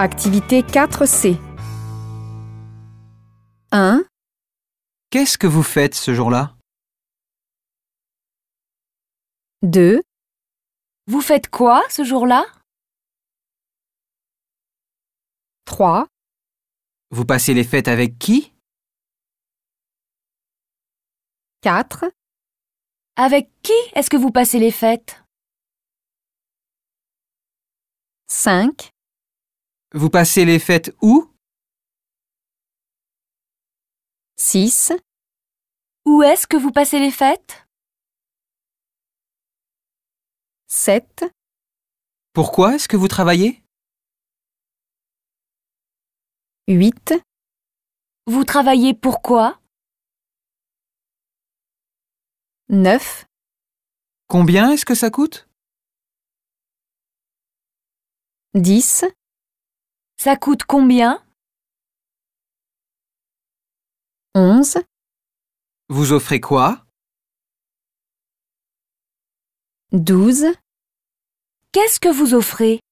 Activité 4C. 1, Qu'est-ce que vous faites ce jour-là? 2, Vous faites quoi ce jour-là? 3, Vous passez les fêtes avec qui? 4, Avec qui est-ce que vous passez les fêtes? 5, Vous passez les fêtes où? 6, Où est-ce que vous passez les fêtes? 7, Pourquoi est-ce que vous travaillez? 8, Vous travaillez pourquoi? 9, Combien est-ce que ça coûte? 10, Ça coûte combien? 11, Vous offrez quoi? 12, Qu'est-ce que vous offrez?